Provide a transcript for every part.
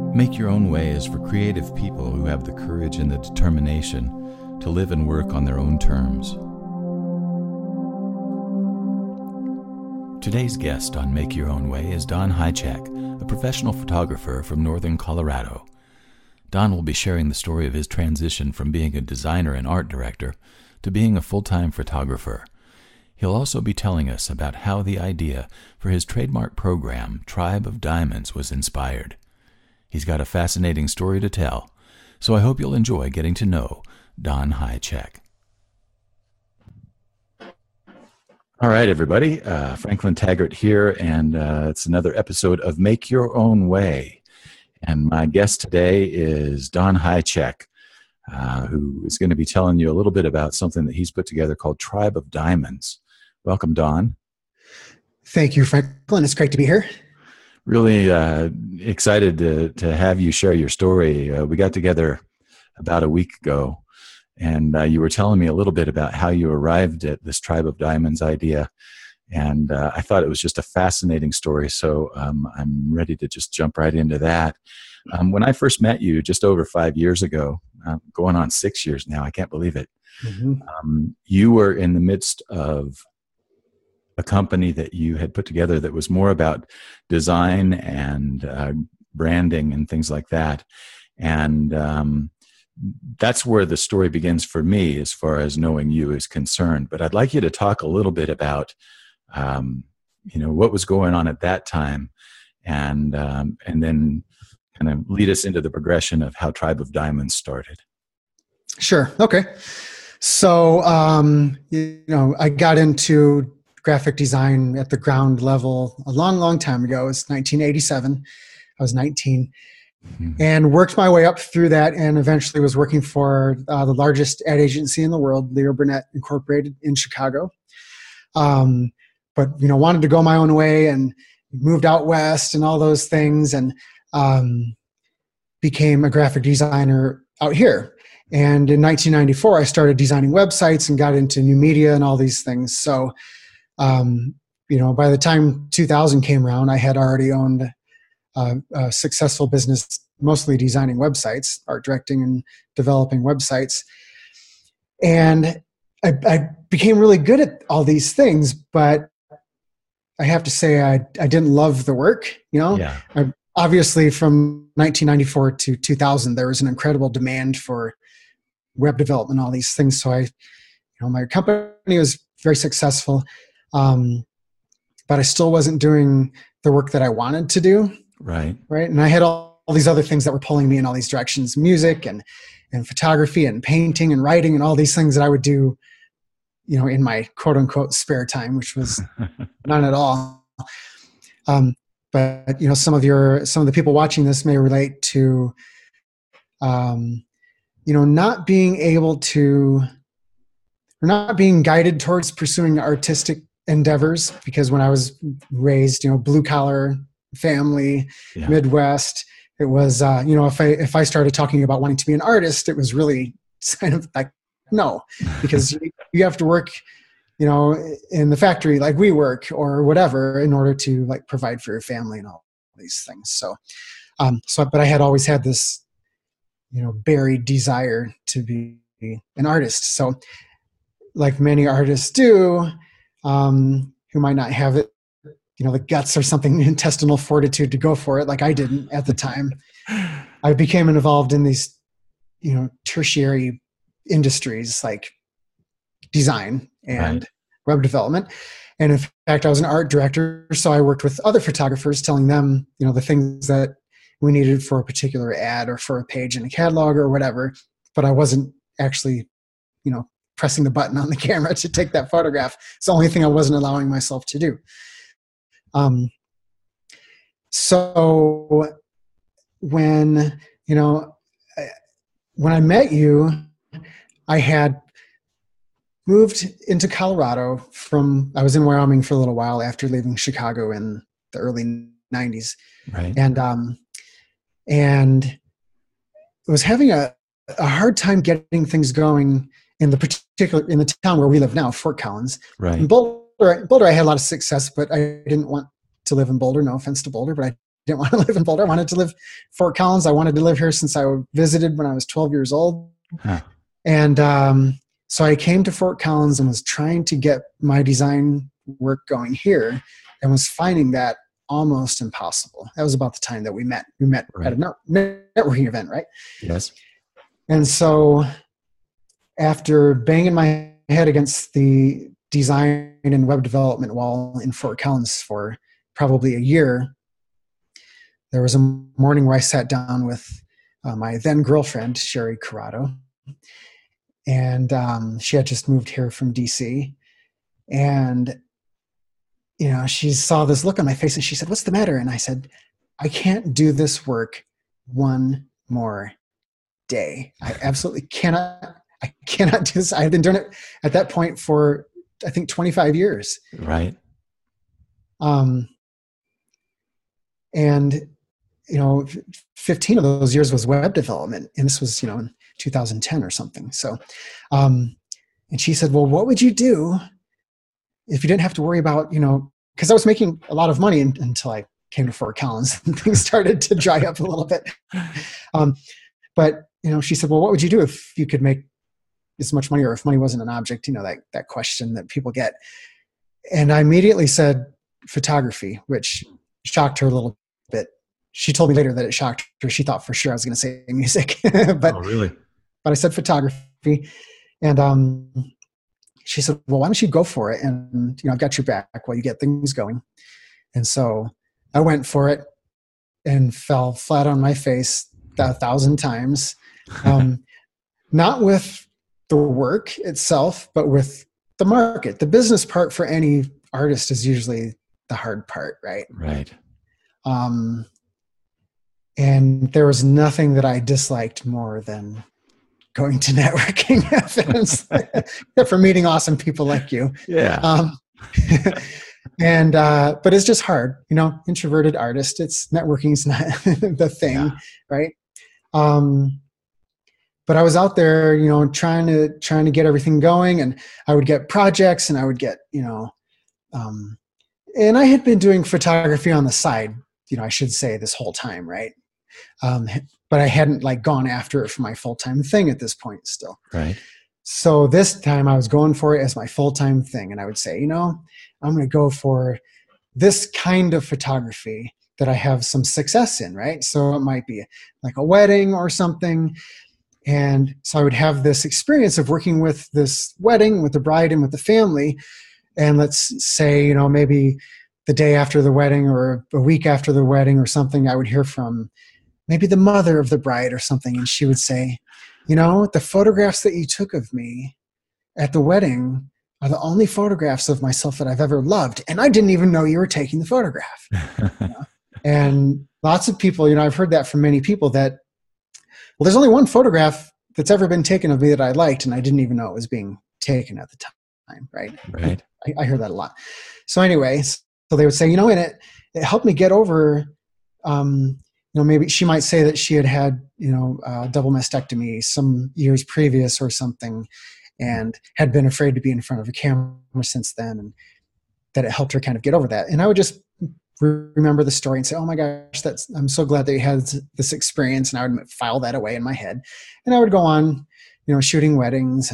Make Your Own Way is for creative people who have the courage and the determination to live and work on their own terms. Today's guest on Make Your Own Way is Don Hychak, a professional photographer from northern Colorado. Don will be sharing the story of his transition from being a designer and art director to being a full-time photographer. He'll also be telling us about how the idea for his trademark program, Tribe of Diamonds, was inspired. He's got a fascinating story to tell, so I hope you'll enjoy getting to know Don Hychak. All right, everybody. Franklin Taggart here, and it's another episode of Make Your Own Way. And my guest today is Don Hychak, who is going to be telling you a little bit about something that he's put together called Tribe of Diamonds. Welcome, Don. Thank you, Franklin. It's great to be here. Really excited to have you share your story. We got together about a week ago, and you were telling me a little bit about how you arrived at this Tribe of Diamonds idea, and I thought it was just a fascinating story, so I'm ready to just jump right into that. When I first met you just over 5 years ago, going on 6 years now, I can't believe it, you were in the midst of a company that you had put together that was more about design and branding and things like that. And that's where the story begins for me as far as knowing you is concerned. But I'd like you to talk a little bit about, what was going on at that time, and then kind of lead us into the progression of how Tribe of Diamonds started. Sure. Okay. So, I got into graphic design at the ground level a long, long time ago. It was 1987. I was 19. And worked my way up through that, and eventually was working for the largest ad agency in the world, Leo Burnett Incorporated in Chicago. But wanted to go my own way and moved out west and all those things, and became a graphic designer out here. And in 1994, I started designing websites and got into new media and all these things. So, by the time 2000 came around, I had already owned a successful business, mostly designing websites, art directing and developing websites. And I became really good at all these things, but I have to say I didn't love the work, Yeah. Obviously from 1994 to 2000, there was an incredible demand for web development, all these things. So my company was very successful, but I still wasn't doing the work that I wanted to do. Right. And I had all these other things that were pulling me in all these directions, music and photography and painting and writing and all these things that I would do, in my quote unquote spare time, which was none at all. But some of the people watching this may relate to, not being able to, or not being guided towards pursuing artistic endeavors, because when I was raised, blue collar family, Yeah. Midwest, it was, if I started talking about wanting to be an artist, it was really kind of like, no, because you have to work, in the factory like we work or whatever in order to like provide for your family and all these things. So, but I had always had this, buried desire to be an artist. So like many artists do, who might not have it, the guts or something, intestinal fortitude to go for it, like I didn't at the time. I became involved in these, tertiary industries like design and web development. And in fact, I was an art director, so I worked with other photographers, telling them, the things that we needed for a particular ad or for a page in a catalog or whatever. But I wasn't actually, pressing the button on the camera to take that photograph. It's the only thing I wasn't allowing myself to do. So when I met you, I had moved into Colorado I was in Wyoming for a little while after leaving Chicago in the early 90s. Right. And was having a hard time getting things going in the town where we live now, Fort Collins. Right. In Boulder, I had a lot of success, but I didn't want to live in Boulder. No offense to Boulder, but I didn't want to live in Boulder. I wanted to live Fort Collins. I wanted to live here since I visited when I was 12 years old. Huh. And so I came to Fort Collins and was trying to get my design work going here and was finding that almost impossible. That was about the time that we met. We met Right. at a networking event, right? Yes. And so after banging my head against the design and web development wall in Fort Collins for probably a year, there was a morning where I sat down with my then girlfriend, Sherry Corrado, and she had just moved here from DC. And, she saw this look on my face and she said, "What's the matter?" And I said, "I can't do this work one more day. I absolutely cannot. I cannot do this." I had been doing it at that point for, I think, 25 years. Right. And 15 of those years was web development, and this was in 2010 or something. So, and she said, "Well, what would you do if you didn't have to worry about because I was making a lot of money until I came to Fort Collins and things started to dry up a little bit." But she said, "Well, what would you do if you could make as much money, or if money wasn't an object?" That question that people get. And I immediately said photography, which shocked her a little bit. She told me later that it shocked her. She thought for sure I was going to say music, but Oh, really? But I said photography, and she said, "Well, why don't you go for it? And I've got your back while you get things going." And so I went for it and fell flat on my face 1,000 times, not with the work itself, but with the market. The business part for any artist is usually the hard part, right? Right. And there was nothing that I disliked more than going to networking events, except for meeting awesome people like you. Yeah. But it's just hard, introverted artist. It's networking is not the thing, Yeah. right? But I was out there, trying to get everything going, and I would get projects, and I would get, and I had been doing photography on the side, I should say, this whole time, right? But I hadn't gone after it for my full-time thing at this point still. Right. So this time I was going for it as my full-time thing. And I would say, I'm going to go for this kind of photography that I have some success in, right? So it might be like a wedding or something. And so I would have this experience of working with this wedding, with the bride and with the family. And let's say, maybe the day after the wedding or a week after the wedding or something, I would hear from maybe the mother of the bride or something. And she would say, "The photographs that you took of me at the wedding are the only photographs of myself that I've ever loved. And I didn't even know you were taking the photograph." And lots of people, I've heard that from many people that, well, there's only one photograph that's ever been taken of me that I liked, and I didn't even know it was being taken at the time, right? Right. I hear that a lot. So anyway, so they would say, and it helped me get over, maybe she might say that she had double mastectomy some years previous or something, and had been afraid to be in front of a camera since then, and that it helped her kind of get over that. And I would just remember the story and say, "Oh my gosh, I'm so glad that you had this experience." And I would file that away in my head, and I would go on, shooting weddings,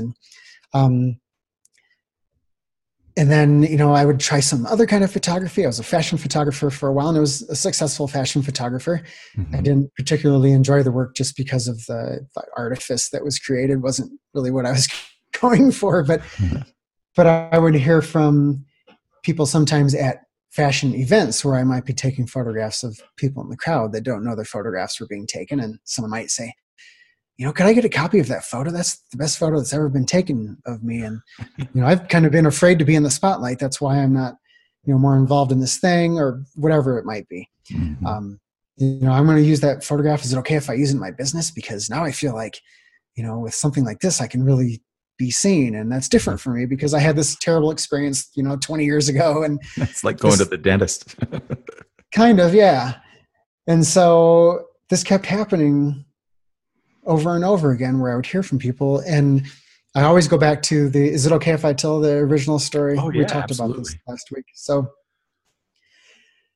and then, I would try some other kind of photography. I was a fashion photographer for a while, and I was a successful fashion photographer. Mm-hmm. I didn't particularly enjoy the work just because of the artifice that was created. Wasn't really what I was going for, but I would hear from people sometimes at fashion events where I might be taking photographs of people in the crowd that don't know their photographs were being taken. And someone might say, "Can I get a copy of that photo? That's the best photo that's ever been taken of me." And, I've kind of been afraid to be in the spotlight. That's why I'm not, more involved in this thing or whatever it might be. Mm-hmm. I'm going to use that photograph. Is it okay if I use it in my business? Because now I feel like, with something like this, I can really be seen. And that's different for me because I had this terrible experience, 20 years ago. And it's like going to the dentist. Kind of, yeah. And so this kept happening over and over again where I would hear from people. And I always go back to is it okay if I tell the original story? Oh, yeah, we talked absolutely. about this last week. So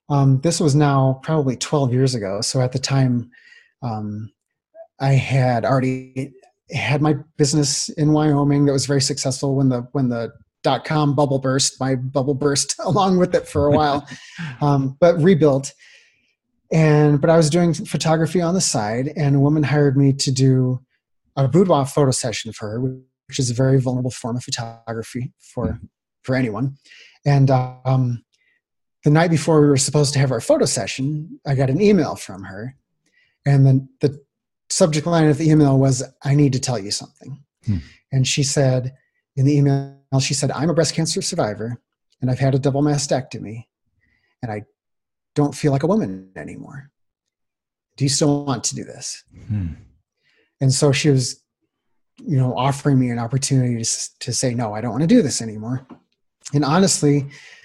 This was now probably 12 years ago. So at the time, I had already had my business in Wyoming that was very successful. When the .com bubble burst, my bubble burst along with it for a while, but rebuilt. But I was doing photography on the side, and a woman hired me to do a boudoir photo session for her, which is a very vulnerable form of photography for anyone. And the night before we were supposed to have our photo session, I got an email from her, and then the subject line of the email was, "I need to tell you something." And she said in the email, she said, "I'm a breast cancer survivor, and I've had a double mastectomy, and I don't feel like a woman anymore. Do you still want to do this?" And so she was, offering me an opportunity to say, "No, I don't want to do this anymore." And honestly,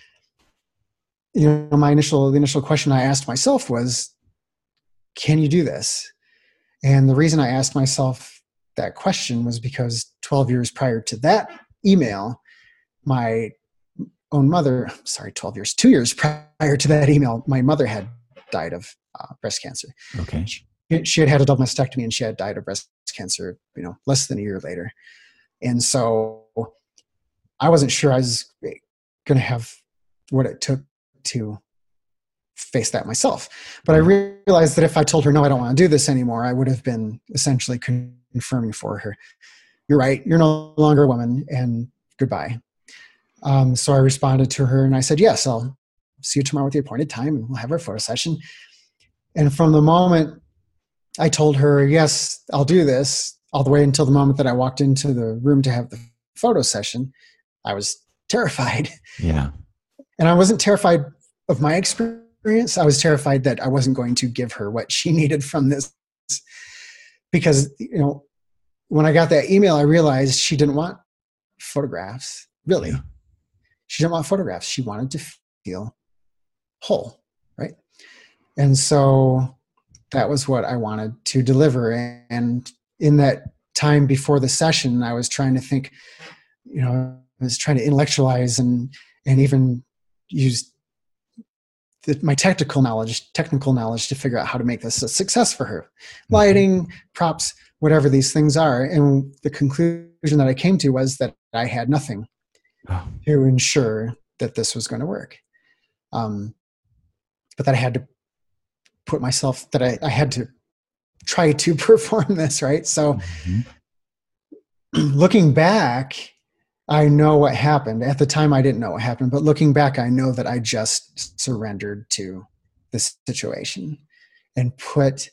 the initial question I asked myself was, can you do this? And the reason I asked myself that question was because 12 years prior to that email, my own mother, 2 years prior to that email, my mother had died of breast cancer. Okay. She had a double mastectomy, and she had died of breast cancer, less than a year later. And so I wasn't sure I was going to have what it took to face that myself. But I realized that if I told her, "No, I don't want to do this anymore," I would have been essentially confirming for her, "You're right. You're no longer a woman, and goodbye." So I responded to her and I said, "Yes, I'll see you tomorrow at the appointed time, and we'll have our photo session." And from the moment I told her, "Yes, I'll do this," all the way until the moment that I walked into the room to have the photo session, I was terrified. Yeah. And I wasn't terrified of my experience. I was terrified that I wasn't going to give her what she needed from this. Because, when I got that email, I realized she didn't want photographs, really. Yeah. She didn't want photographs. She wanted to feel whole, right? And so that was what I wanted to deliver. And in that time before the session, I was trying to think, I was trying to intellectualize and even use my technical knowledge to figure out how to make this a success for her. Lighting, props, whatever these things are. And the conclusion that I came to was that I had nothing to ensure that this was going to work. But that I had to put myself, that I had to try to perform this, right? So looking back, I know what happened. At the time, I didn't know what happened, but looking back, I know that I just surrendered to this situation and put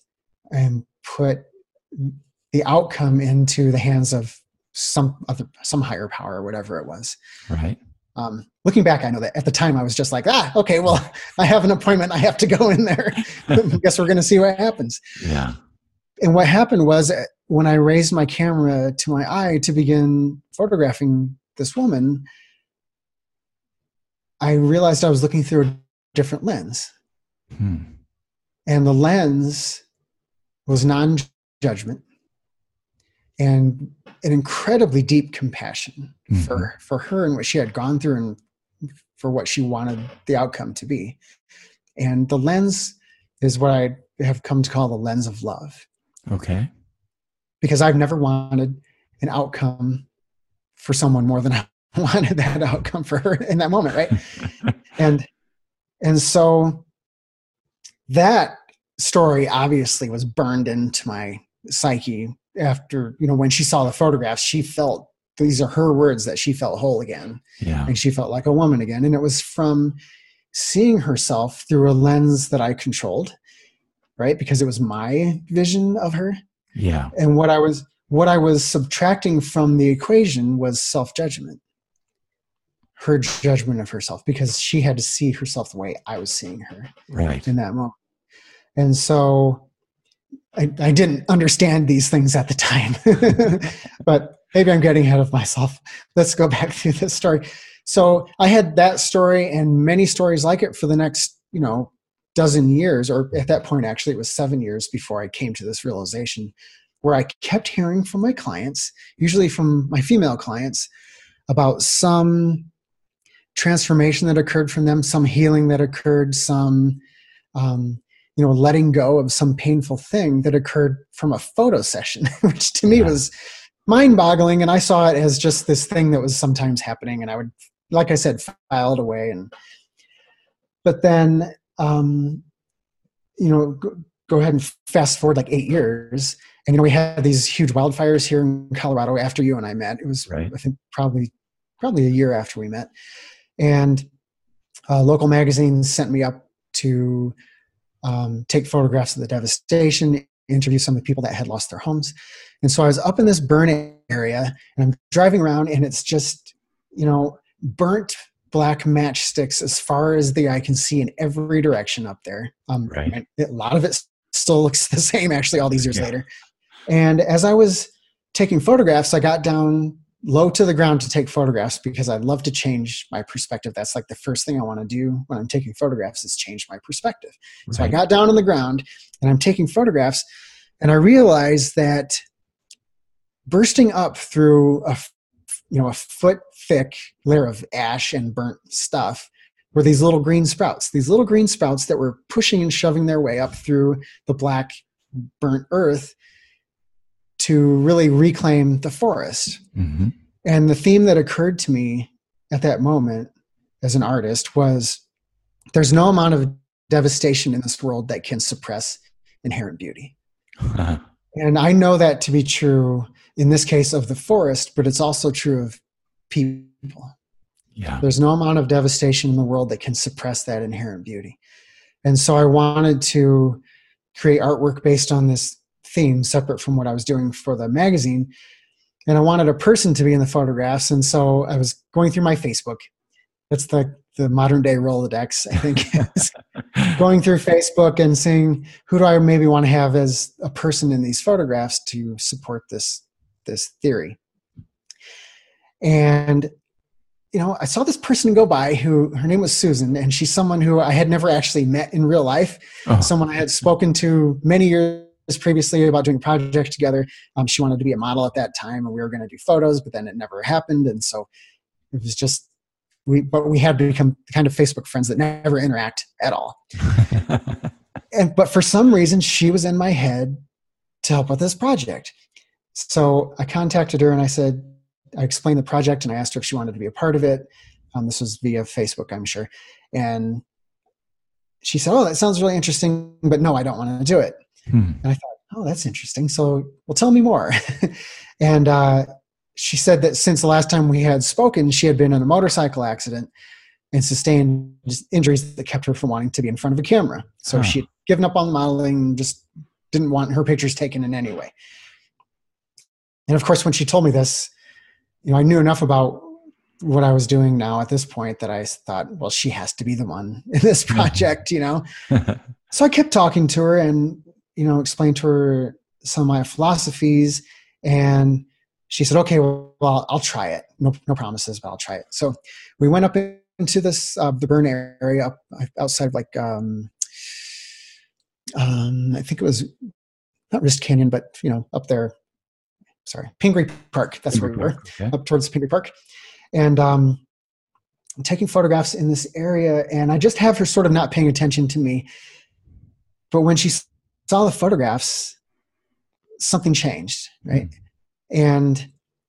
the outcome into the hands of some higher power or whatever it was. Right. Looking back, I know that at the time I was just like, okay, well, I have an appointment. I have to go in there. I guess we're going to see what happens. Yeah. And what happened was, when I raised my camera to my eye to begin photographing this woman, I realized I was looking through a different lens. And the lens was non-judgment and an incredibly deep compassion for her and what she had gone through and for what she wanted the outcome to be. And the lens is what I have come to call the lens of love. Okay. Because I've never wanted an outcome for someone more than I wanted that outcome for her in that moment, right? and so that story obviously was burned into my psyche after, when she saw the photographs. She felt, these are her words, that she felt whole again. Yeah. And she felt like a woman again. And it was from seeing herself through a lens that I controlled, right? Because it was my vision of her. Yeah. And what I was subtracting from the equation was self-judgment, her judgment of herself, because she had to see herself the way I was seeing her in that moment. And so I didn't understand these things at the time, but maybe I'm getting ahead of myself. Let's go back through this story. So I had that story and many stories like it for the next, dozen years, or at that point, actually, it was 7 years before I came to this realization, where I kept hearing from my clients, usually from my female clients, about some transformation that occurred from them, some healing that occurred, some letting go of some painful thing that occurred from a photo session, which to me was mind-boggling. And I saw it as just this thing that was sometimes happening, and I would, like I said, file it away. But then, go ahead and fast forward like 8 years, and we had these huge wildfires here in Colorado after you and I met. It was, I think, probably a year after we met, and local magazines sent me up to take photographs of the devastation, interview some of the people that had lost their homes. And so I was up in this burn area, and I'm driving around, and it's just, burnt black matchsticks as far as the eye can see in every direction up there. A lot of it still looks the same, actually, all these years later. And as I was taking photographs, I got down low to the ground to take photographs because I love to change my perspective. That's like the first thing I want to do when I'm taking photographs is change my perspective. Right. So I got down on the ground and I'm taking photographs, and I realized that bursting up through a foot thick layer of ash and burnt stuff were these little green sprouts that were pushing and shoving their way up through the black burnt earth to really reclaim the forest. Mm-hmm. And the theme that occurred to me at that moment as an artist was there's no amount of devastation in this world that can suppress inherent beauty. Uh-huh. And I know that to be true in this case of the forest, but it's also true of people. Yeah. There's no amount of devastation in the world that can suppress that inherent beauty. And so I wanted to create artwork based on this theme, separate from what I was doing for the magazine. And I wanted a person to be in the photographs. And so I was going through my Facebook. That's the modern day Rolodex, I think. Going through Facebook and seeing who do I maybe want to have as a person in these photographs to support this theory. And I saw this person go by who, her name was Susan, and she's someone who I had never actually met in real life. Oh. Someone I had spoken to many years previously about doing a project together. She wanted to be a model at that time, and we were going to do photos, but then it never happened. And so it was just, we had to become the kind of Facebook friends that never interact at all. But for some reason, she was in my head to help with this project. So I contacted her and I explained the project, and I asked her if she wanted to be a part of it. This was via Facebook, I'm sure. And she said, "Oh, that sounds really interesting, but no, I don't want to do it." And I thought, "Oh, that's interesting. So, well, tell me more." And she said that since the last time we had spoken, she had been in a motorcycle accident and sustained injuries that kept her from wanting to be in front of a camera. So she had given up on modeling, just didn't want her pictures taken in any way. And of course, when she told me this, I knew enough about what I was doing now at this point that I thought, well, she has to be the one in this project, So I kept talking to her and, explained to her some of my philosophies, and she said, "Okay, well, I'll try it. No promises, but I'll try it." So we went up into this, the burn area up outside of I think it was not Wrist Canyon, but, up there. Sorry, Pingree Park. That's where we were, up towards Pingree Park. And I'm taking photographs in this area, and I just have her sort of not paying attention to me. But when she saw the photographs, something changed, right? And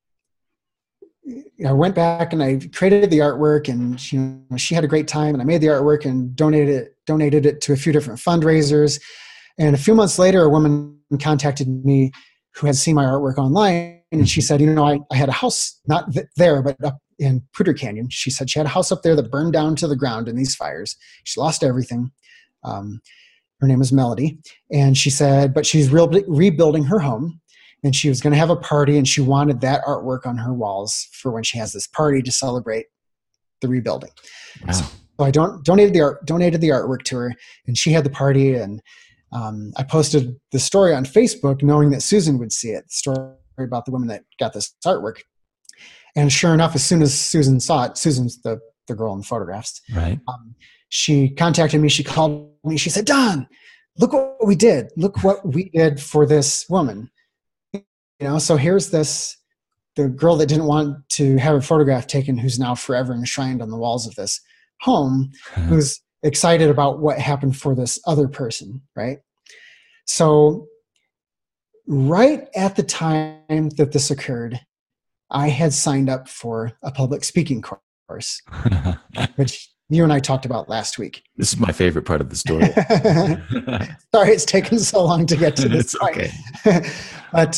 I went back and I created the artwork, and she had a great time, and I made the artwork and donated it to a few different fundraisers. And a few months later, a woman contacted me who had seen my artwork online, and she said, I had a house, not there, but up in Poudre Canyon. She said she had a house up there that burned down to the ground in these fires. She lost everything. Her name is Melody. And she said, but she's rebuilding her home, and she was going to have a party, and she wanted that artwork on her walls for when she has this party to celebrate the rebuilding. Wow. So I donated the artwork to her, and she had the party, and I posted the story on Facebook knowing that Susan would see it, the story about the woman that got this artwork. And sure enough, as soon as Susan saw it, Susan's the girl in the photographs, right? She contacted me, she called me, she said, "Don, look what we did. Look what we did for this woman. So here's this the girl that didn't want to have her photograph taken, who's now forever enshrined on the walls of this home, who's excited about what happened for this other person, right? So right at the time that this occurred, I had signed up for a public speaking course, which you and I talked about last week. This is my favorite part of the story. Sorry, it's taken so long to get to this point. Okay. But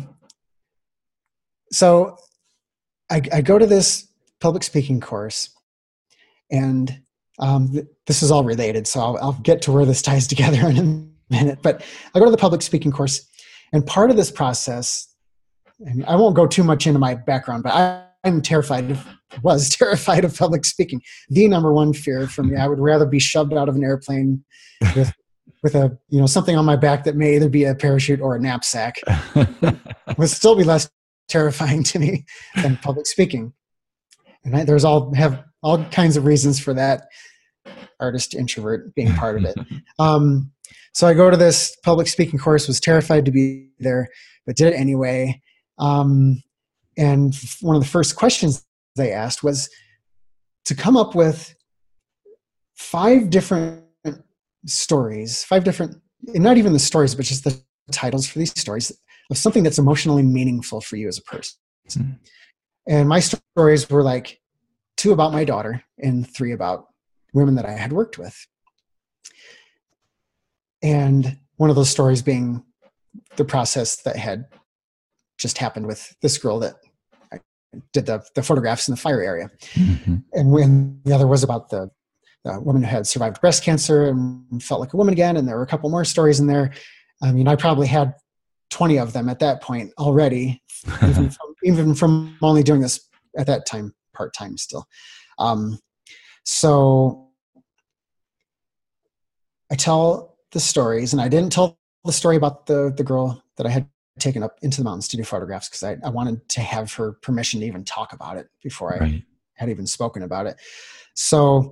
so I go to this public speaking course, and this is all related, so I'll get to where this ties together in a minute. But I go to the public speaking course, and part of this process, and I won't go too much into my background, but was terrified of public speaking. The number one fear for me, I would rather be shoved out of an airplane with a, something on my back that may either be a parachute or a knapsack. Would still be less terrifying to me than public speaking. And have all kinds of reasons for that. Artist, introvert, being part of it. So I go to this public speaking course, was terrified to be there, but did it anyway. And one of the first questions they asked was to come up with 5 different stories, 5 different, not even the stories, but just the titles for these stories of something that's emotionally meaningful for you as a person. Mm-hmm. And my stories were like 2 about my daughter and 3 about women that I had worked with. And one of those stories being the process that had just happened with this girl that I did the photographs in the fire area. Mm-hmm. And when the other was about the woman who had survived breast cancer and felt like a woman again. And there were a couple more stories in there. I mean, I probably had 20 of them at that point already, even from only doing this at that time, part-time still. So I tell the stories, and I didn't tell the story about the girl that I had taken up into the mountains to do photographs, because I wanted to have her permission to even talk about it before I had even spoken about it. So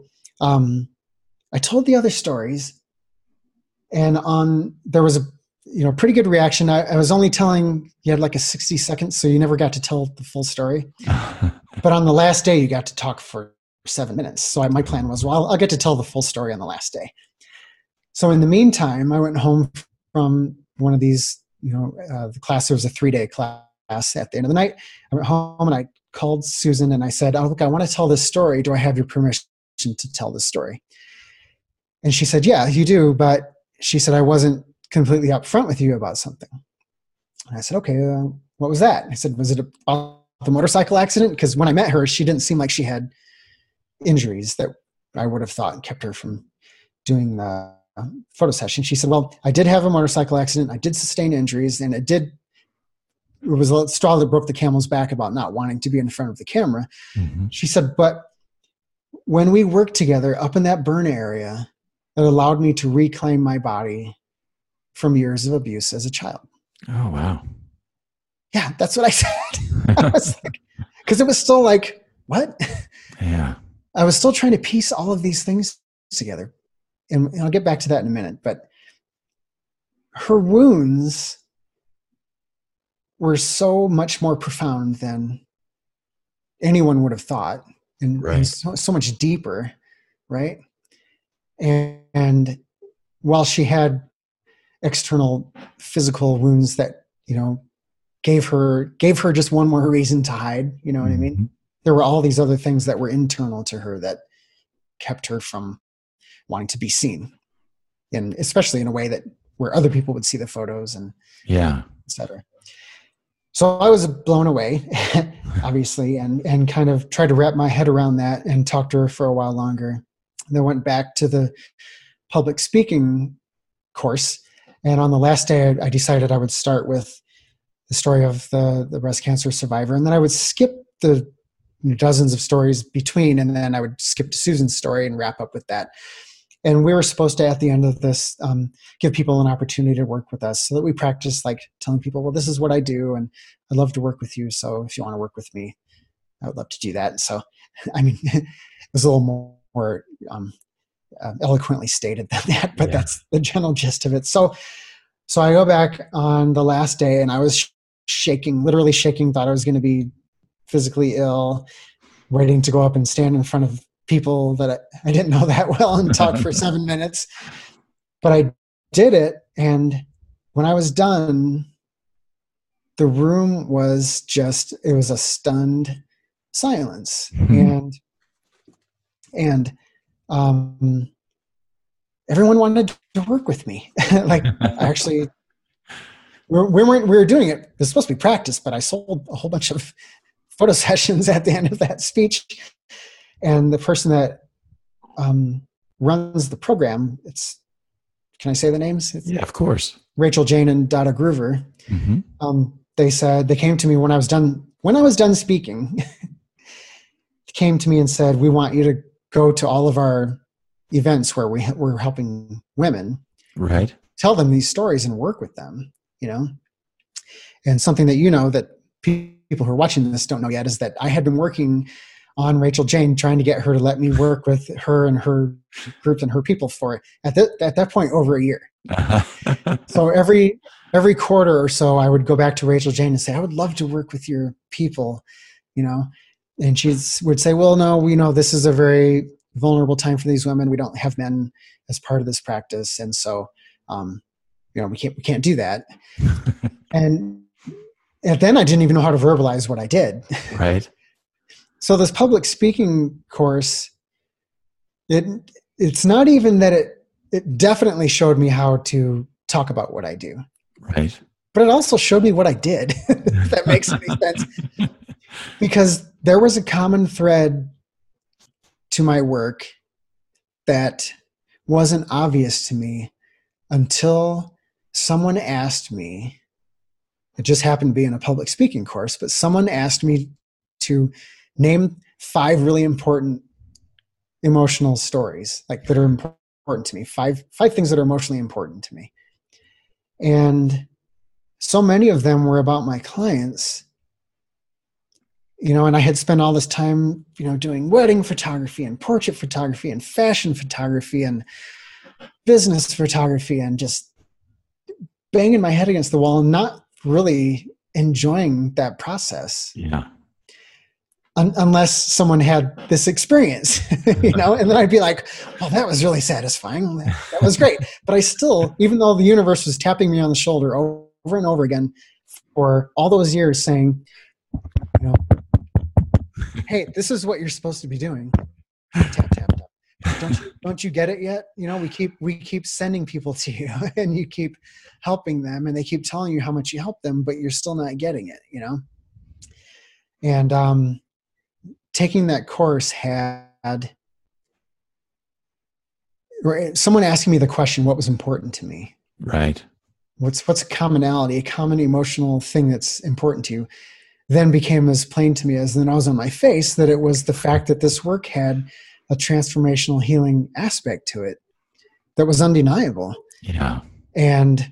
I told the other stories, and there was a pretty good reaction. I was only telling, you had like a 60 seconds, so you never got to tell the full story. But on the last day, you got to talk for 7 minutes. So my plan was, well, I'll get to tell the full story on the last day. So in the meantime, I went home from one of these, the class, there was a 3-day class at the end of the night. I went home and I called Susan and I said, oh, look, I want to tell this story. Do I have your permission to tell this story? And she said, yeah, you do. But she said, I wasn't completely upfront with you about something. And I said, okay, what was that? I said, was it about the motorcycle accident? Because when I met her, she didn't seem like she had injuries that I would have thought kept her from doing the photo session. She said, well, I did have a motorcycle accident. I did sustain injuries, and it was a straw that broke the camel's back about not wanting to be in front of the camera. Mm-hmm. She said, but when we worked together up in that burn area, it allowed me to reclaim my body from years of abuse as a child. Oh, wow. Yeah, that's what I said. I was like, because it was still like, what? Yeah. I was still trying to piece all of these things together. And I'll get back to that in a minute. But her wounds were so much more profound than anyone would have thought, and so much deeper, right? And while she had external physical wounds that gave her just one more reason to hide, you know what I mean? There were all these other things that were internal to her that kept her from wanting to be seen, and especially in a way that where other people would see the photos and et cetera. So I was blown away, obviously, and kind of tried to wrap my head around that and talk to her for a while longer. And then went back to the public speaking course. And on the last day, I decided I would start with the story of the breast cancer survivor. And then I would skip the dozens of stories between, and then I would skip to Susan's story and wrap up with that. And we were supposed to, at the end of this, give people an opportunity to work with us, so that we practice like telling people, well, this is what I do, and I'd love to work with you. So if you want to work with me, I would love to do that. So, I mean, it was a little more eloquently stated than that, but that's the general gist of it. So I go back on the last day, and I was shaking, literally shaking, thought I was going to be physically ill, waiting to go up and stand in front of people that I didn't know that well and talk for 7 minutes. But I did it. And when I was done, the room was it was a stunned silence. And everyone wanted to work with me. Like, actually, we were doing it. It was supposed to be practice, but I sold a whole bunch of photo sessions at the end of that speech. And the person that runs the program, can I say the names? Yeah, of course. Rachel Jane and Dada Groover. They came to me when I was done speaking, came to me and said, we want you to go to all of our events where we're helping women. Right. Tell them these stories and work with them, And something that that people who are watching this don't know yet is that I had been working on Rachel Jane, trying to get her to let me work with her and her group and her people for at that point over a year. So every quarter or so, I would go back to Rachel Jane and say, I would love to work with your people, and she would say, well, no, we know this is a very vulnerable time for these women. We don't have men as part of this practice. And so, we can't do that. And then I didn't even know how to verbalize what I did. Right. So this public speaking course, it's not even that it definitely showed me how to talk about what I do. Right. But it also showed me what I did, if that makes any sense. Because there was a common thread to my work that wasn't obvious to me until someone asked me. It just happened to be in a public speaking course, but someone asked me to name 5 really important emotional stories, like that are important to me. 5 things that are emotionally important to me. And so many of them were about my clients, and I had spent all this time, doing wedding photography and portrait photography and fashion photography and business photography and just banging my head against the wall and not really enjoying that process. Yeah. Unless someone had this experience, and then I'd be like, well, that was really satisfying. That was great. But I still, even though the universe was tapping me on the shoulder over and over again for all those years saying, hey, this is what you're supposed to be doing. Tap, tap, tap. Don't you get it yet? We keep sending people to you and you keep helping them and they keep telling you how much you help them, but you're still not getting it, And, taking that course had someone asking me the question, what was important to me? Right. What's a commonality, a common emotional thing that's important to you? Then became as plain to me as the nose on my face that it was the fact that this work had a transformational healing aspect to it that was undeniable. Yeah. And,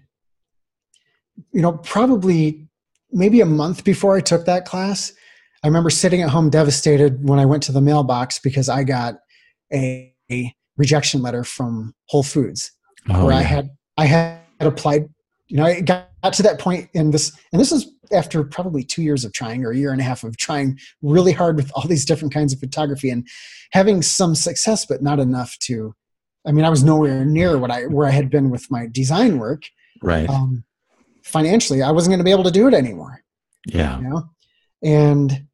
probably maybe a month before I took that class, I remember sitting at home devastated when I went to the mailbox because I got a rejection letter from Whole Foods where yeah. I had applied, I got to that point in this, and this is after probably 2 years of trying or a year and a half of trying really hard with all these different kinds of photography and having some success, but not enough to, I was nowhere near where I had been with my design work. Right. Financially, I wasn't going to be able to do it anymore. Yeah. And,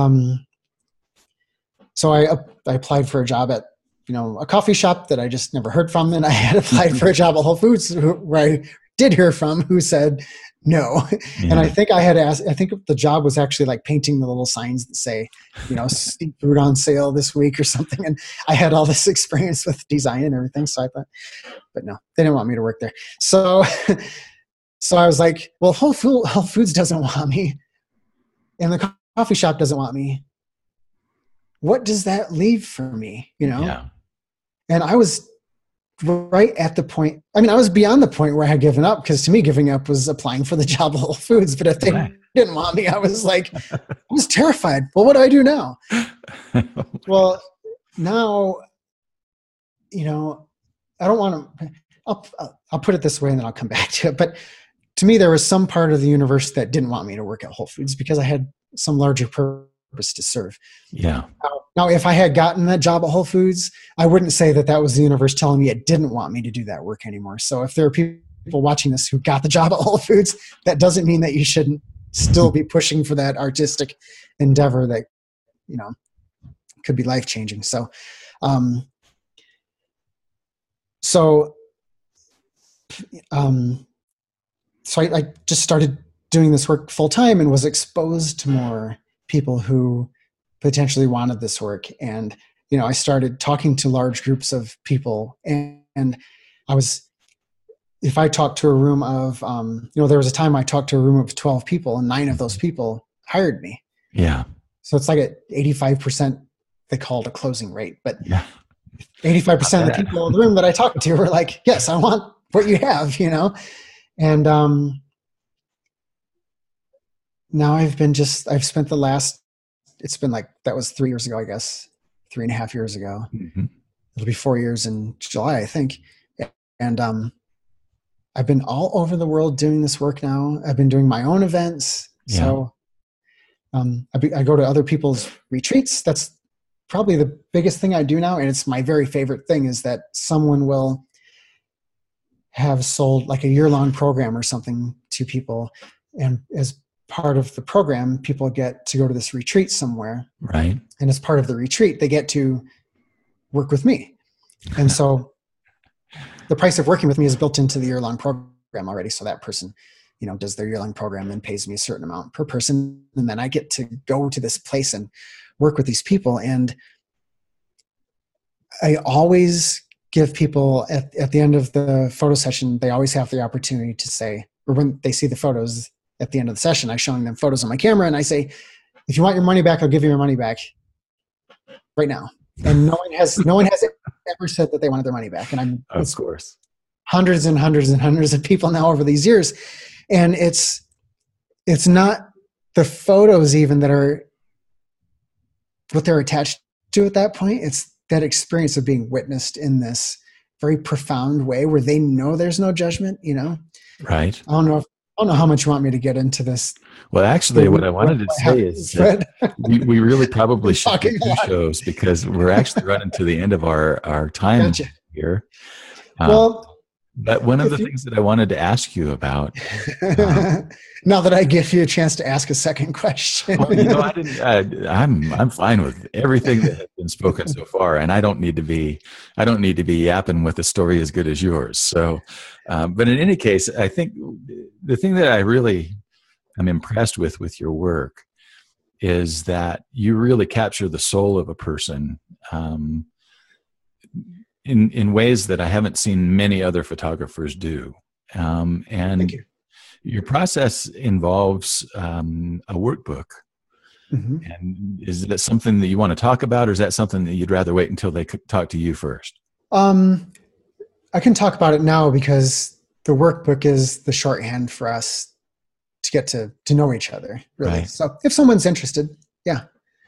so I applied for a job at, a coffee shop that I just never heard from. And I had applied for a job at Whole Foods where I did hear from who said no. Yeah. And I think I think the job was actually like painting the little signs that say, seafood on sale this week or something. And I had all this experience with design and everything. So I thought, but no, they didn't want me to work there. So I was like, well, Whole Foods doesn't want me. And the coffee shop doesn't want me. What does that leave for me? Yeah. And I was right at the point. I was beyond the point where I had given up, because to me, giving up was applying for the job at Whole Foods. But if they didn't want me, I was terrified. Well, what do I do now? Well, now, I don't want to. I'll put it this way, and then I'll come back to it. But to me, there was some part of the universe that didn't want me to work at Whole Foods because I had some larger purpose to serve. Yeah. Now, if I had gotten that job at Whole Foods, I wouldn't say that that was the universe telling me it didn't want me to do that work anymore. So if there are people watching this who got the job at Whole Foods, that doesn't mean that you shouldn't still be pushing for that artistic endeavor that, you know, could be life-changing. So, so I just started doing this work full time and was exposed to more people who potentially wanted this work. And, you know, I started talking to large groups of people, and if I talked to a room of, there was a time I talked to a room of 12 people and 9 of those people hired me. Yeah. So it's like at 85%, they call it a closing rate, but yeah. 85% of the people in the room that I talked to were like, yes, I want what you have, you know? And now I've spent it's been like, that was 3 years ago, I guess, 3.5 years ago. Mm-hmm. It'll be 4 years in July, I think. And I've been all over the world doing this work now. I've been doing my own events. Yeah. So I go to other people's retreats. That's probably the biggest thing I do now. And it's my very favorite thing is that someone will have sold like a year-long program or something to people. And as part of the program, people get to go to this retreat somewhere. Right. And as part of the retreat, they get to work with me. And so the price of working with me is built into the year-long program already. So that person, you know, does their year-long program and pays me a certain amount per person. And then I get to go to this place and work with these people. And I always give people at the end of the photo session, they always have the opportunity to say, or when they see the photos at the end of the session, I'm showing them photos on my camera and I say, if you want your money back, I'll give you your money back right now. And no one has ever said that they wanted their money back. And of course, hundreds and hundreds and hundreds of people now over these years. And it's not the photos even that are what they're attached to at that point. It's that experience of being witnessed in this very profound way where they know there's no judgment, you know? Right. I don't know how much you want me to get into this. Well, actually, what I wanted to say is that we really probably should do 2 shows because we're actually running to the end of our time here. But one of the things that I wanted to ask you about. Now that I give you a chance to ask a second question. Well, you know, I'm fine with everything that has been spoken so far, and I don't need to be yapping with a story as good as yours. So, but in any case, I think the thing that I really am impressed with your work is that you really capture the soul of a person. In ways that I haven't seen many other photographers do. And Thank you. Your process involves a workbook. Mm-hmm. And is that something that you want to talk about, or is that something that you'd rather wait until they could talk to you first? I can talk about it now because the workbook is the shorthand for us to get to know each other, really. Right. So if someone's interested, yeah.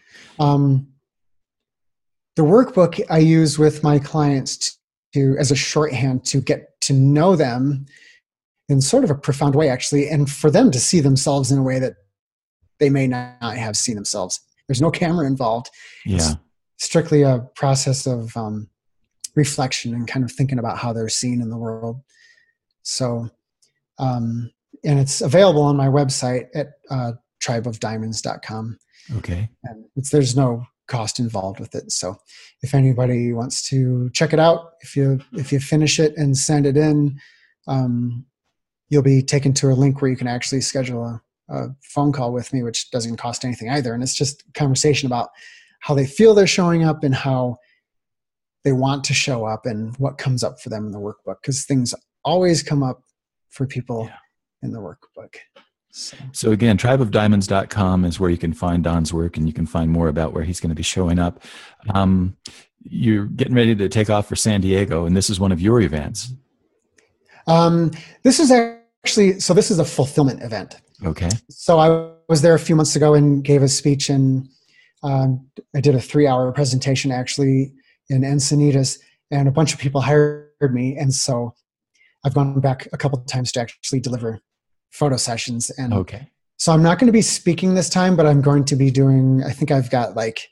The workbook I use with my clients as a shorthand to get to know them in sort of a profound way, actually, and for them to see themselves in a way that they may not have seen themselves. There's no camera involved. Yeah. It's strictly a process of reflection and kind of thinking about how they're seen in the world. So, and it's available on my website at tribeofdiamonds.com. Okay. And there's no cost involved with it. So if anybody wants to check it out, if you finish it and send it in, you'll be taken to a link where you can actually schedule a phone call with me, which doesn't cost anything either. And it's just a conversation about how they feel they're showing up and how they want to show up and what comes up for them in the workbook. Because things always come up for people in the workbook. So again, tribeofdiamonds.com is where you can find Don's work, and you can find more about where he's going to be showing up. You're getting ready to take off for San Diego, and this is one of your events. This is a fulfillment event. Okay. So I was there a few months ago and gave a speech, and I did a 3-hour presentation actually in Encinitas, and a bunch of people hired me. And so I've gone back a couple of times to actually deliver photo sessions. And Okay. so I'm not going to be speaking this time, but I'm going to be doing, I think I've got like,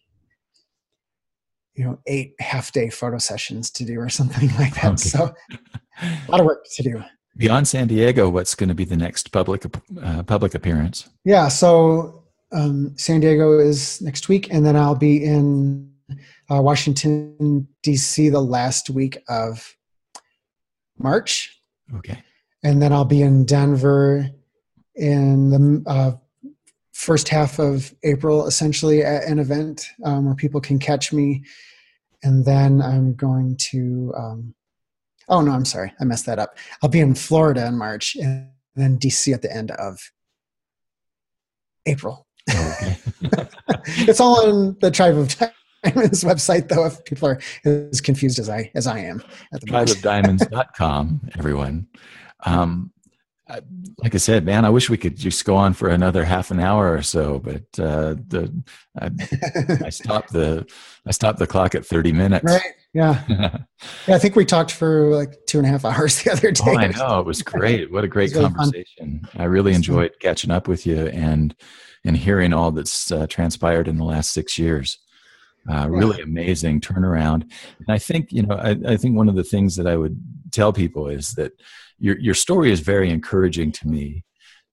8 half-day photo sessions to do or something like that. Okay. So a lot of work to do. Beyond San Diego, what's going to be the next public appearance? Yeah. So San Diego is next week, and then I'll be in Washington, D.C. the last week of March. Okay. And then I'll be in Denver in the first half of April, essentially at an event where people can catch me. And then I'm going to, oh no, I'm sorry. I messed that up. I'll be in Florida in March and then DC at the end of April. Okay. It's all on the Tribe of Diamonds website, though, if people are as confused as I am at the moment. Tribeofdiamonds.com, everyone. Like I said, man, I wish we could just go on for another half an hour or so, but I stopped the clock at 30 minutes. Right. Yeah. Yeah. I think we talked for like 2.5 hours the other day. Oh, I know. It was great. What a great really conversation. Fun. I really enjoyed catching up with you and hearing all that's transpired in the last 6 years. Really amazing turnaround. And I think, I think one of the things that I would tell people is that your story is very encouraging to me.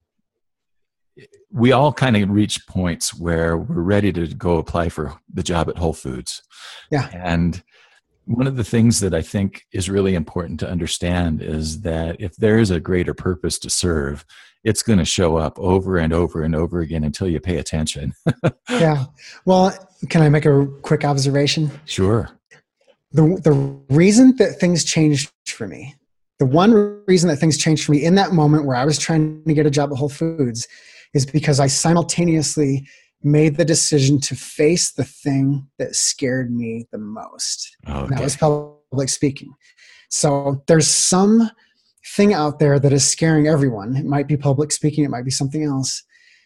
We all kind of reach points where we're ready to go apply for the job at Whole Foods. Yeah. And one of the things that I think is really important to understand is that if there is a greater purpose to serve, it's going to show up over and over and over again until you pay attention. Yeah. Well, can I make a quick observation? Sure. The reason that things changed for me, the one reason that things changed for me in that moment where I was trying to get a job at Whole Foods is because I simultaneously made the decision to face the thing that scared me the most. Okay. And that was public speaking. So there's some thing out there that is scaring everyone. It might be public speaking. It might be something else.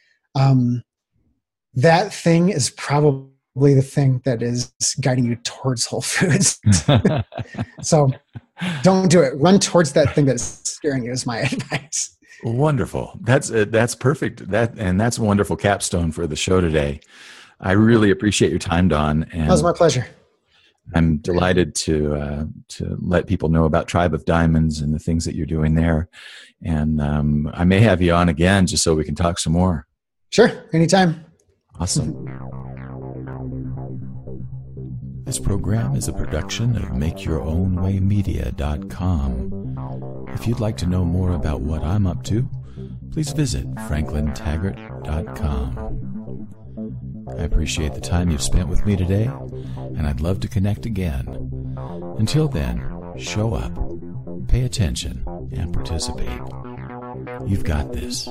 That thing is probably the thing that is guiding you towards Whole Foods. So don't do it. Run towards that thing that is scaring you is my advice. Wonderful. That's perfect. That's a wonderful capstone for the show today. I really appreciate your time, Don. And that was my pleasure. I'm delighted to let people know about Tribe of Diamonds and the things that you're doing there. And I may have you on again just so we can talk some more. Sure. Anytime. Awesome. This program is a production of MakeYourOwnWayMedia.com. If you'd like to know more about what I'm up to, please visit FranklinTaggart.com. I appreciate the time you've spent with me today, and I'd love to connect again. Until then, show up, pay attention, and participate. You've got this.